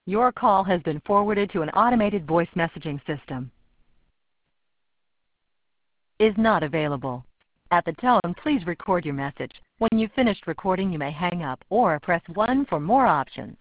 Your call has been forwarded to an automated voice messaging system. Is not available. At the tone, please record your message. When you've finished recording, you may hang up or press 1 for more options.